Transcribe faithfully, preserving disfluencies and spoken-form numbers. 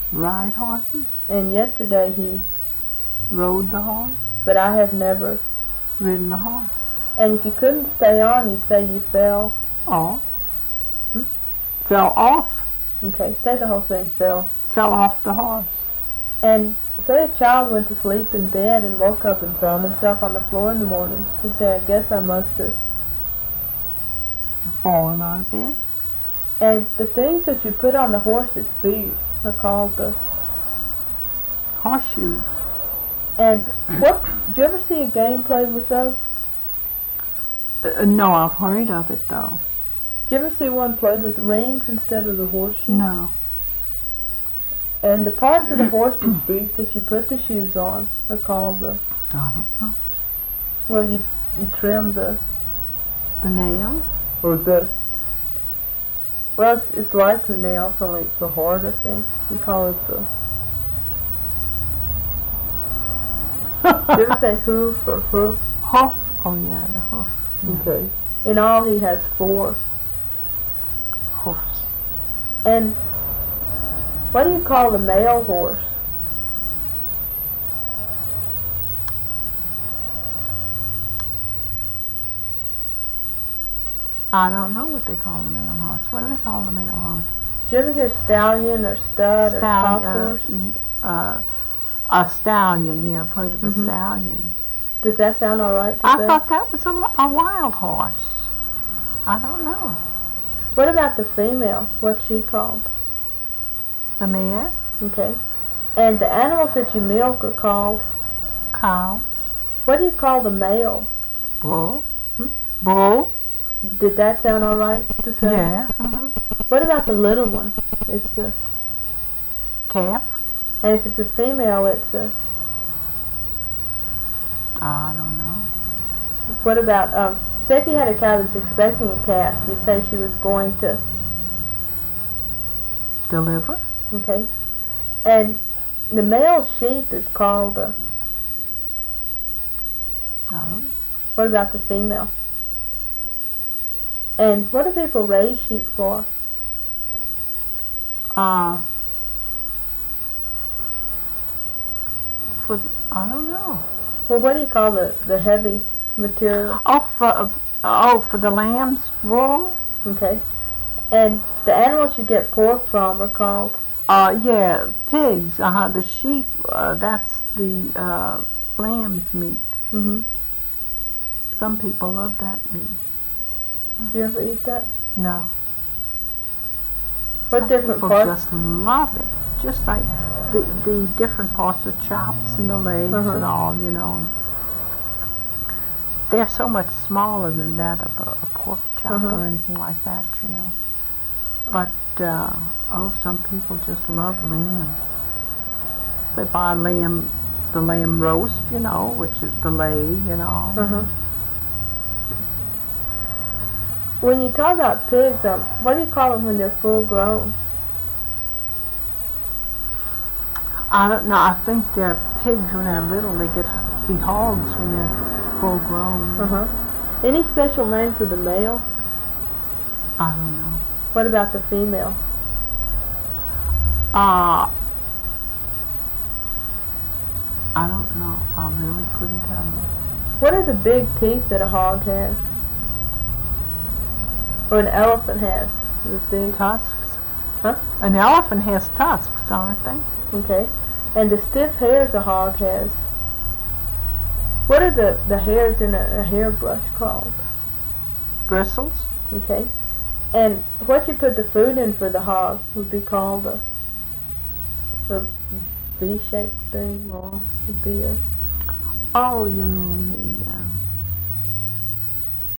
Ride horses? And yesterday he rode the horse? But I have never ridden the horse. And if you couldn't stay on, you'd say you fell. Off? Hmm? Fell off? Okay, say the whole thing, fell. Fell off the horse. And say a child went to sleep in bed and woke up and found himself on the floor in the morning. He'd say, I guess I must have fallen out of bed. And the things that you put on the horse's feet are called the horseshoes. And what, did you ever see a game played with those? Uh, no, I've heard of it though. Did you ever see one played with rings instead of the horseshoes? No. And the parts of the horse's feet that you put the shoes on are called the... I don't know. Well, you you trim the... The nails? Or the... Well, it's, it's like the nails, only it's the harder thing. You call it the... Did you ever say hoof or hoof? Hoof? Oh yeah, the hoof. Yeah. Okay. In all, he has four hoofs. And what do you call the male horse? I don't know what they call the male horse. What do they call the male horse? Did you ever hear stallion or stud or top uh, horse? Uh, a stallion, yeah, I've heard of mm-hmm. a stallion. Does that sound all right to I say? thought that was a, a wild horse. I don't know. What about the female? What's she called? The mare? Okay. And the animals that you milk are called? Cows. What do you call the male? Bull. Hmm? Bull. Did that sound all right to say? Yeah. Uh-huh. What about the little one? It's the... Calf. And if it's a female, it's a... I don't know. What about, um, say if you had a cow that's expecting a calf, you say she was going to... Deliver. Okay. And the male sheep is called a... I don't know. What about the female? And what do people raise sheep for? Uh, for, the, I don't know. Well, what do you call the, the heavy material? Oh, for, oh, for the lamb's wool? Okay. And the animals you get pork from are called? Uh, yeah, pigs. Uh-huh, the sheep, uh, that's the, uh, lamb's meat. Mm-hmm. Some people love that meat. Do you ever eat that? No. What Some different people parts? just love it. Just like the the different parts, the chops and the legs uh-huh. and all, you know. They're so much smaller than that of a, a pork chop uh-huh. or anything like that, you know. But, uh, oh, some people just love lamb. They buy lamb, the lamb roast, you know, which is the leg and all. Uh-huh. When you talk about pigs, um, what do you call them when they're full grown? I don't know. I think they're pigs when they're little. They get be hogs when they're full grown. Uh-huh. Any special name for the male? I don't know. What about the female? Uh, I don't know. I really couldn't tell you. What are the big teeth that a hog has? Or an elephant has? The big tusks. Huh? An elephant has tusks, aren't they? Okay. And the stiff hairs a hog has. What are the, the hairs in a, a hairbrush called? Bristles. Okay. And what you put the food in for the hog would be called a, a V-shaped thing, or would be a... Oh, you mean the... Uh,